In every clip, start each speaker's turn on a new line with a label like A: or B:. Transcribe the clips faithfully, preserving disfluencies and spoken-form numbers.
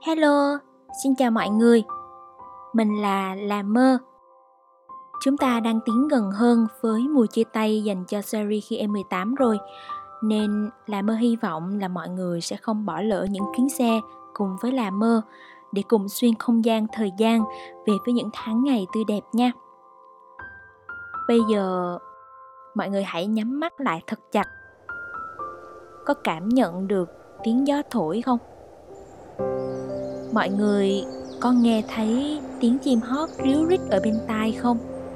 A: Hello, xin chào mọi người. Mình là Là Mơ. Chúng ta đang tiến gần hơn với mùa chia tay dành cho series khi em mười tám rồi, nên Là Mơ hy vọng là mọi người sẽ không bỏ lỡ những chuyến xe cùng với Là Mơ để cùng xuyên không gian thời gian về với những tháng ngày tươi đẹp nha. Bây giờ, mọi người hãy nhắm mắt lại thật chặt. Có cảm nhận được tiếng gió thổi không? Mọi người có nghe thấy tiếng chim hót ríu rít ở bên tai không?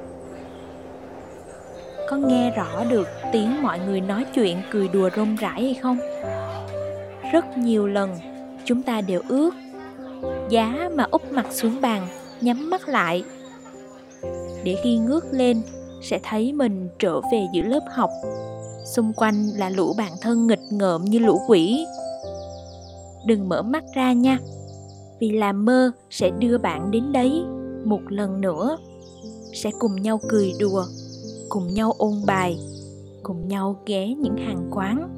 A: Có nghe rõ được tiếng mọi người nói chuyện cười đùa rôm rãi hay không? Rất nhiều lần chúng ta đều ước giá mà úp mặt xuống bàn, nhắm mắt lại, để khi ngước lên sẽ thấy mình trở về giữa lớp học. Xung quanh là lũ bạn thân nghịch ngợm như lũ quỷ. Đừng mở mắt ra nha, vì Là Mơ sẽ đưa bạn đến đấy một lần nữa. Sẽ cùng nhau cười đùa, cùng nhau ôn bài, cùng nhau ghé những hàng quán.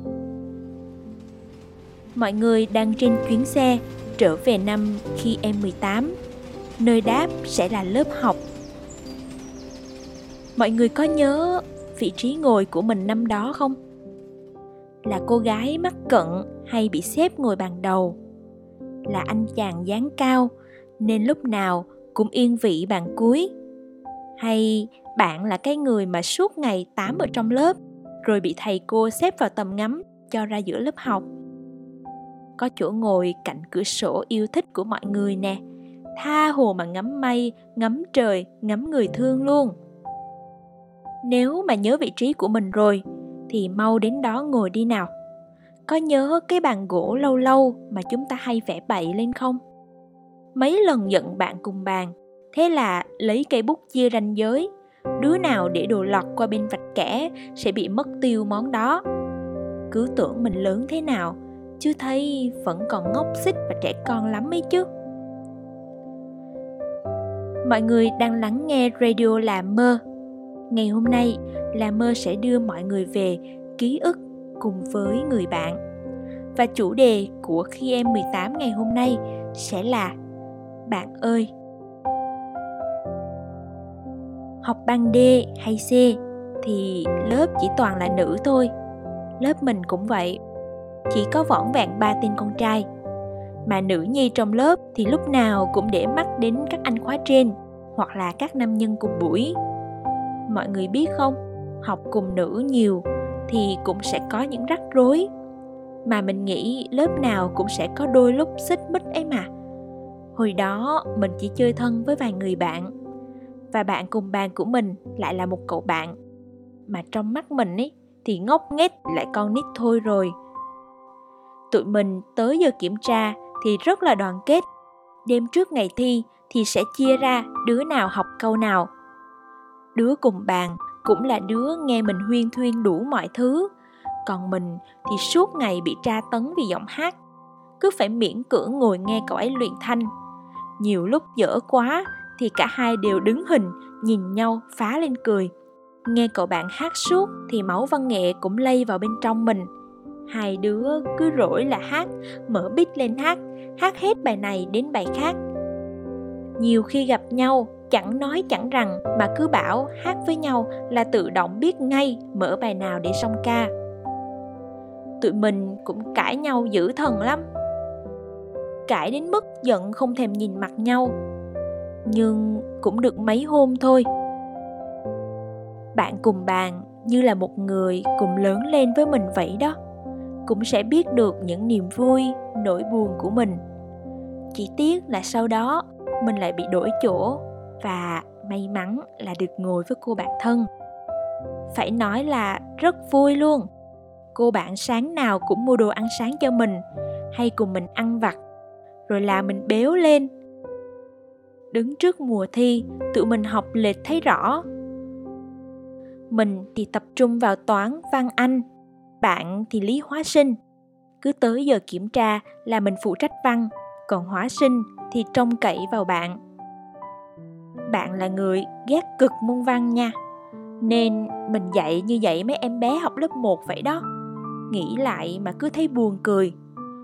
A: Mọi người đang trên chuyến xe trở về năm khi em mười tám. Nơi đáp sẽ là lớp học. Mọi người có nhớ vị trí ngồi của mình năm đó không? Là cô gái mắt cận hay bị xếp ngồi bàn đầu? Là anh chàng dáng cao nên lúc nào cũng yên vị bàn cuối? Hay bạn là cái người mà suốt ngày tám ở trong lớp, rồi bị thầy cô xếp vào tầm ngắm cho ra giữa lớp học? Có chỗ ngồi cạnh cửa sổ yêu thích của mọi người nè, tha hồ mà ngắm mây, ngắm trời, ngắm người thương luôn. Nếu mà nhớ vị trí của mình rồi thì mau đến đó ngồi đi nào. Có nhớ cái bàn gỗ lâu lâu mà chúng ta hay vẽ bậy lên không? Mấy lần giận bạn cùng bàn, thế là lấy cây bút chia ranh giới. Đứa nào để đồ lọt qua bên vạch kẻ sẽ bị mất tiêu món đó. Cứ tưởng mình lớn thế nào, chứ thấy vẫn còn ngốc xích và trẻ con lắm ấy chứ. Mọi người đang lắng nghe radio Là Mơ. Ngày hôm nay, Là Mơ sẽ đưa mọi người về ký ức cùng với người bạn. Và chủ đề của khi em mười tám ngày hôm nay sẽ là Bạn ơi. Học ban D hay C thì lớp chỉ toàn là nữ thôi. Lớp mình cũng vậy, chỉ có vỏn vẹn ba tên con trai. Mà nữ nhi trong lớp thì lúc nào cũng để mắt đến các anh khóa trên, hoặc là các nam nhân cùng buổi. Mọi người biết không, học cùng nữ nhiều thì cũng sẽ có những rắc rối. Mà mình nghĩ lớp nào cũng sẽ có đôi lúc xích mích ấy mà. Hồi đó mình chỉ chơi thân với vài người bạn, và bạn cùng bàn của mình lại là một cậu bạn mà trong mắt mình ấy thì ngốc nghếch lại con nít thôi rồi. Tụi mình tới giờ kiểm tra thì rất là đoàn kết. Đêm trước ngày thi thì sẽ chia ra đứa nào học câu nào. Đứa cùng bàn cũng là đứa nghe mình huyên thuyên đủ mọi thứ. Còn mình thì suốt ngày bị tra tấn vì giọng hát, cứ phải miễn cưỡng ngồi nghe cậu ấy luyện thanh. Nhiều lúc dở quá thì cả hai đều đứng hình, nhìn nhau phá lên cười. Nghe cậu bạn hát suốt thì máu văn nghệ cũng lây vào bên trong mình. Hai đứa cứ rỗi là hát, mở beat lên hát, hát hết bài này đến bài khác. Nhiều khi gặp nhau, chẳng nói chẳng rằng mà cứ bảo hát với nhau là tự động biết ngay mở bài nào để song ca. Tụi mình cũng cãi nhau dữ thần lắm. Cãi đến mức giận không thèm nhìn mặt nhau. Nhưng cũng được mấy hôm thôi. Bạn cùng bàn như là một người cùng lớn lên với mình vậy đó. Cũng sẽ biết được những niềm vui, nỗi buồn của mình. Chỉ tiếc là sau đó mình lại bị đổi chỗ, và may mắn là được ngồi với cô bạn thân. Phải nói là rất vui luôn. Cô bạn sáng nào cũng mua đồ ăn sáng cho mình, hay cùng mình ăn vặt, rồi làm mình béo lên. Đứng trước mùa thi, tụi mình học lệch thấy rõ. Mình thì tập trung vào toán, văn, Anh. Bạn thì lý hóa sinh. Cứ tới giờ kiểm tra là mình phụ trách văn, còn hóa sinh thì trông cậy vào bạn. Bạn là người ghét cực môn văn nha, nên mình dạy như vậy mấy em bé học lớp một vậy đó. Nghĩ lại mà cứ thấy buồn cười.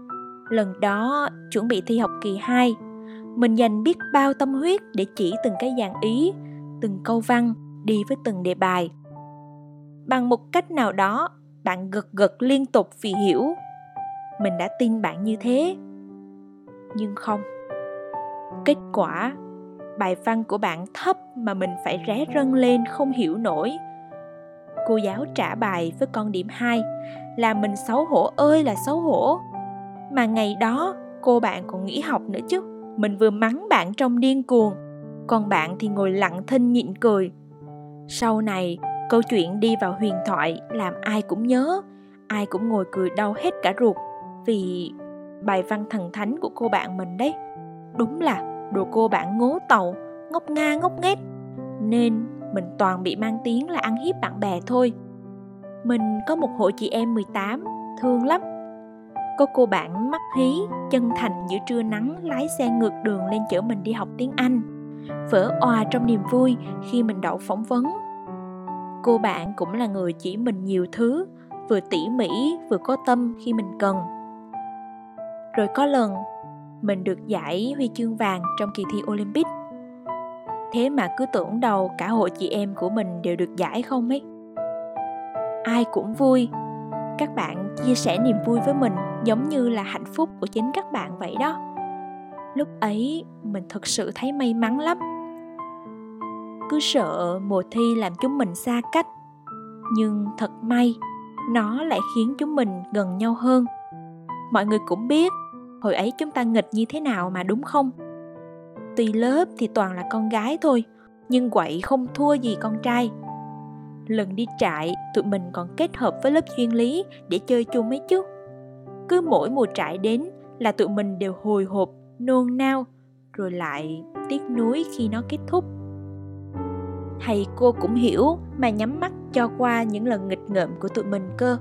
A: Lần đó chuẩn bị thi học kỳ hai, mình dành biết bao tâm huyết để chỉ từng cái dàn ý, từng câu văn, đi với từng đề bài. Bằng một cách nào đó, bạn gật gật liên tục vì hiểu. Mình đã tin bạn như thế. Nhưng không. Kết quả, bài văn của bạn thấp mà mình phải ré rân lên không hiểu nổi. Cô giáo trả bài với con điểm hai, làm mình xấu hổ ơi là xấu hổ. Mà ngày đó, cô bạn còn nghỉ học nữa chứ. Mình vừa mắng bạn trong điên cuồng, còn bạn thì ngồi lặng thinh nhịn cười. Sau này, câu chuyện đi vào huyền thoại làm ai cũng nhớ, ai cũng ngồi cười đau hết cả ruột. Vì bài văn thần thánh của cô bạn mình đấy, đúng là đồ cô bạn ngố tàu, ngốc nga ngốc nghếch, nên mình toàn bị mang tiếng là ăn hiếp bạn bè thôi. Mình có một hội chị em mười tám, thương lắm. Có cô bạn mắt hí, chân thành giữa trưa nắng lái xe ngược đường lên chở mình đi học tiếng Anh, vỡ òa trong niềm vui khi mình đậu phỏng vấn. Cô bạn cũng là người chỉ mình nhiều thứ, vừa tỉ mỉ vừa có tâm khi mình cần. Rồi có lần, mình được giải huy chương vàng trong kỳ thi Olympic. Thế mà cứ tưởng đâu cả hội chị em của mình đều được giải không ấy. Ai cũng vui. Các bạn chia sẻ niềm vui với mình giống như là hạnh phúc của chính các bạn vậy đó. Lúc ấy mình thực sự thấy may mắn lắm. Cứ sợ mùa thi làm chúng mình xa cách, nhưng thật may, nó lại khiến chúng mình gần nhau hơn. Mọi người cũng biết hồi ấy chúng ta nghịch như thế nào mà, đúng không? Tuy lớp thì toàn là con gái thôi, nhưng quậy không thua gì con trai. Lần đi trại, tụi mình còn kết hợp với lớp chuyên lý để chơi chung ấy chứ. Cứ mỗi mùa trại đến là tụi mình đều hồi hộp, nôn nao, rồi lại tiếc nuối khi nó kết thúc. Thầy cô cũng hiểu mà nhắm mắt cho qua những lần nghịch ngợm của tụi mình cơ.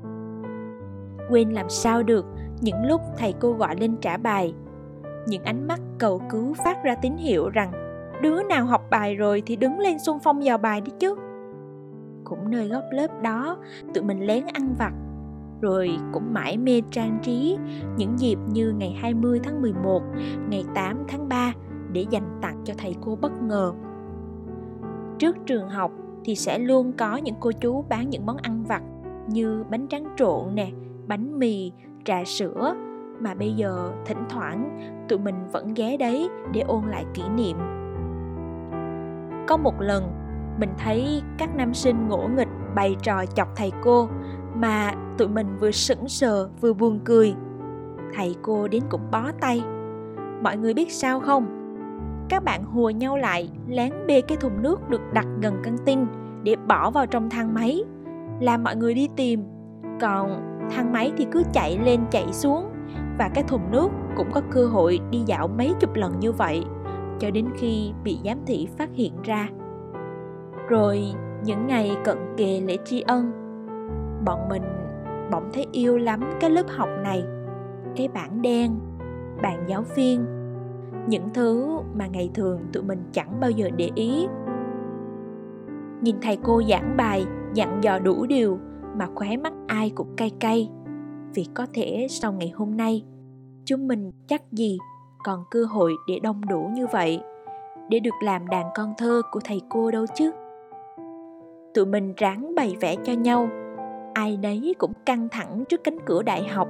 A: Quên làm sao được những lúc thầy cô gọi lên trả bài, những ánh mắt cầu cứu phát ra tín hiệu rằng đứa nào học bài rồi thì đứng lên xung phong vào bài đi chứ. Cũng nơi góc lớp đó, tụi mình lén ăn vặt, rồi cũng mải mê trang trí những dịp như ngày hai mươi tháng mười một, ngày tám tháng ba để dành tặng cho thầy cô bất ngờ. Trước trường học thì sẽ luôn có những cô chú bán những món ăn vặt như bánh tráng trộn nè, bánh mì, trà sữa, mà bây giờ thỉnh thoảng tụi mình vẫn ghé đấy để ôn lại kỷ niệm. Có một lần mình thấy các nam sinh ngỗ nghịch bày trò chọc thầy cô, mà tụi mình vừa sững sờ vừa buồn cười. Thầy cô đến cũng bó tay. Mọi người biết sao không? Các bạn hùa nhau lại lén bê cái thùng nước được đặt gần căng tin để bỏ vào trong thang máy, làm mọi người đi tìm. Còn thang máy thì cứ chạy lên chạy xuống, và cái thùng nước cũng có cơ hội đi dạo mấy chục lần như vậy, cho đến khi bị giám thị phát hiện ra. Rồi những ngày cận kề lễ tri ân, bọn mình bỗng thấy yêu lắm cái lớp học này, cái bảng đen, bàn giáo viên, những thứ mà ngày thường tụi mình chẳng bao giờ để ý. Nhìn thầy cô giảng bài, dặn dò đủ điều mà khóe mắt ai cũng cay cay, vì có thể sau ngày hôm nay chúng mình chắc gì còn cơ hội để đông đủ như vậy, để được làm đàn con thơ của thầy cô đâu chứ. Tụi mình ráng bày vẽ cho nhau, ai nấy cũng căng thẳng trước cánh cửa đại học.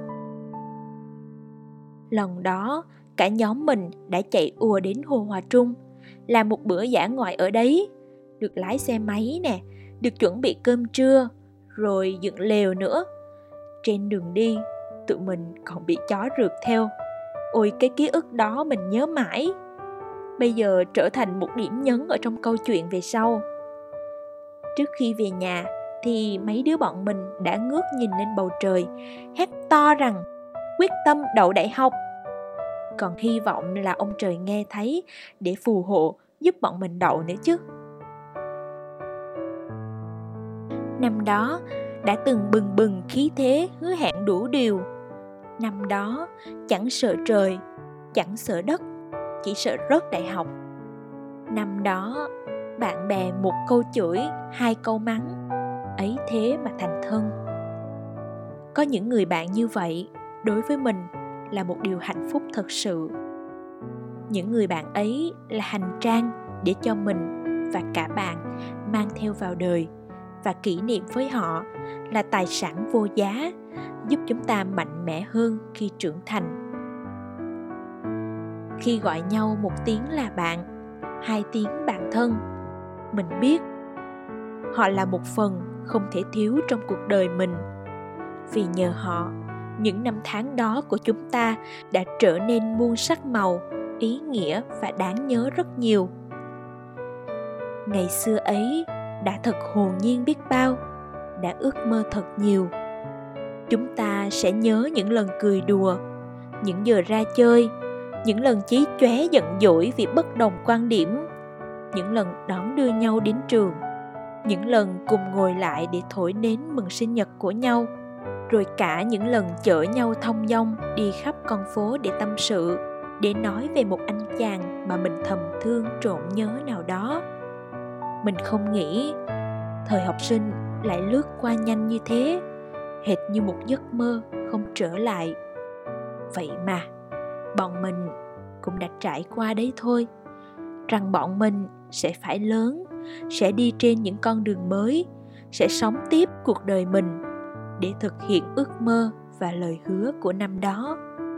A: Lần đó cả nhóm mình đã chạy ùa đến Hồ Hòa Trung, làm một bữa dã ngoại ở đấy, được lái xe máy nè, được chuẩn bị cơm trưa, rồi dựng lều nữa. Trên đường đi, tụi mình còn bị chó rượt theo. Ôi, cái ký ức đó mình nhớ mãi, bây giờ trở thành một điểm nhấn ở trong câu chuyện về sau. Trước khi về nhà thì mấy đứa bọn mình đã ngước nhìn lên bầu trời, hét to rằng quyết tâm đậu đại học. Còn hy vọng là ông trời nghe thấy để phù hộ giúp bọn mình đậu nữa chứ. Năm đó đã từng bừng bừng khí thế hứa hẹn đủ điều. Năm đó chẳng sợ trời, chẳng sợ đất, chỉ sợ rớt đại học. Năm đó bạn bè một câu chửi, hai câu mắng, ấy thế mà thành thân. Có những người bạn như vậy đối với mình là một điều hạnh phúc thật sự. Những người bạn ấy là hành trang để cho mình và cả bạn mang theo vào đời, và kỷ niệm với họ là tài sản vô giá, giúp chúng ta mạnh mẽ hơn khi trưởng thành. Khi gọi nhau một tiếng là bạn, hai tiếng bạn thân, mình biết họ là một phần không thể thiếu trong cuộc đời mình. Vì nhờ họ, những năm tháng đó của chúng ta đã trở nên muôn sắc màu, ý nghĩa và đáng nhớ rất nhiều. Ngày xưa ấy đã thật hồn nhiên biết bao, đã ước mơ thật nhiều. Chúng ta sẽ nhớ những lần cười đùa, những giờ ra chơi, những lần chí chóe giận dỗi vì bất đồng quan điểm, những lần đón đưa nhau đến trường, những lần cùng ngồi lại để thổi nến mừng sinh nhật của nhau, rồi cả những lần chở nhau thong dong đi khắp con phố để tâm sự, để nói về một anh chàng mà mình thầm thương trộm nhớ nào đó. Mình không nghĩ thời học sinh lại lướt qua nhanh như thế, hệt như một giấc mơ không trở lại. Vậy mà bọn mình cũng đã trải qua đấy thôi, rằng bọn mình sẽ phải lớn, sẽ đi trên những con đường mới, sẽ sống tiếp cuộc đời mình để thực hiện ước mơ và lời hứa của năm đó.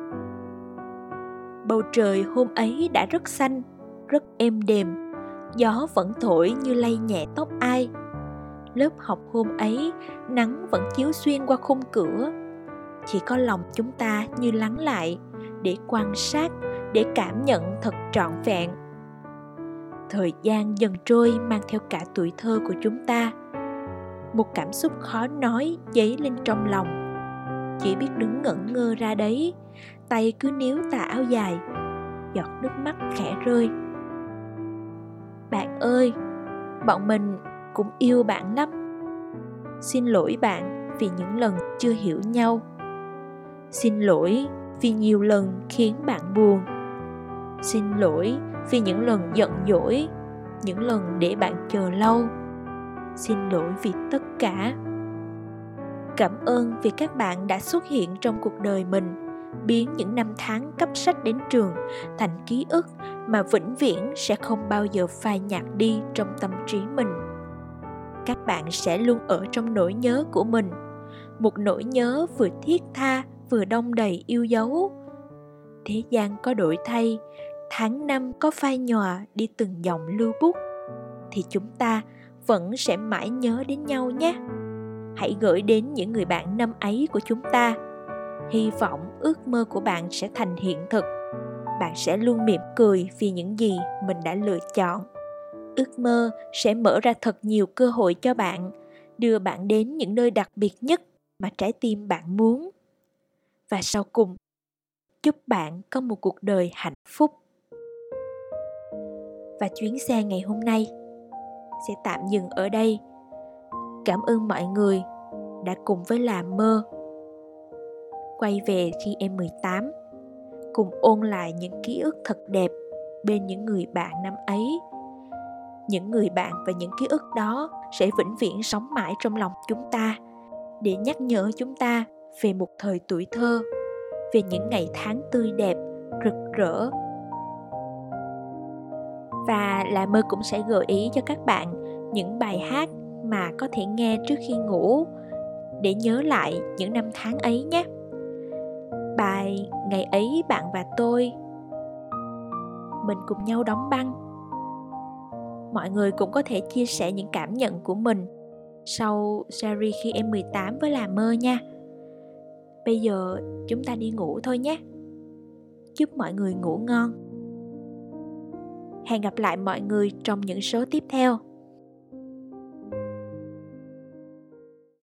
A: Bầu trời hôm ấy đã rất xanh, rất êm đềm, gió vẫn thổi như lay nhẹ tóc ai. Lớp học hôm ấy, nắng vẫn chiếu xuyên qua khung cửa. Chỉ có lòng chúng ta như lắng lại, để quan sát, để cảm nhận thật trọn vẹn. Thời gian dần trôi mang theo cả tuổi thơ của chúng ta. Một cảm xúc khó nói dấy lên trong lòng. Chỉ biết đứng ngẩn ngơ ra đấy, tay cứ níu tà áo dài, giọt nước mắt khẽ rơi. Bạn ơi, bọn mình cũng yêu bạn lắm. Xin lỗi bạn vì những lần chưa hiểu nhau. Xin lỗi vì nhiều lần khiến bạn buồn. Xin lỗi vì những lần giận dỗi, những lần để bạn chờ lâu. Xin lỗi vì tất cả. Cảm ơn vì các bạn đã xuất hiện trong cuộc đời mình, biến những năm tháng cấp sách đến trường thành ký ức mà vĩnh viễn sẽ không bao giờ phai nhạt đi trong tâm trí mình. Các bạn sẽ luôn ở trong nỗi nhớ của mình, một nỗi nhớ vừa thiết tha vừa đong đầy yêu dấu. Thế gian có đổi thay, tháng năm có phai nhòa đi từng dòng lưu bút, thì chúng ta vẫn sẽ mãi nhớ đến nhau nhé. Hãy gửi đến những người bạn năm ấy của chúng ta. Hy vọng ước mơ của bạn sẽ thành hiện thực. Bạn sẽ luôn mỉm cười vì những gì mình đã lựa chọn. Ước mơ sẽ mở ra thật nhiều cơ hội cho bạn, đưa bạn đến những nơi đặc biệt nhất mà trái tim bạn muốn. Và sau cùng, chúc bạn có một cuộc đời hạnh phúc. Và chuyến xe ngày hôm nay sẽ tạm dừng ở đây. Cảm ơn mọi người đã cùng với Làm Mơ quay về khi em mười tám, cùng ôn lại những ký ức thật đẹp bên những người bạn năm ấy. Những người bạn và những ký ức đó sẽ vĩnh viễn sống mãi trong lòng chúng ta, để nhắc nhở chúng ta về một thời tuổi thơ, về những ngày tháng tươi đẹp, rực rỡ. Và Làm Mơ cũng sẽ gợi ý cho các bạn những bài hát mà có thể nghe trước khi ngủ, để nhớ lại những năm tháng ấy nhé. Bài Ngày ấy bạn và tôi, Mình cùng nhau đóng băng. Mọi người cũng có thể chia sẻ những cảm nhận của mình sau series Khi Em mười tám với Làm Mơ nha. Bây giờ chúng ta đi ngủ thôi nhé. Chúc mọi người ngủ ngon. Hẹn gặp lại mọi người trong những số tiếp theo.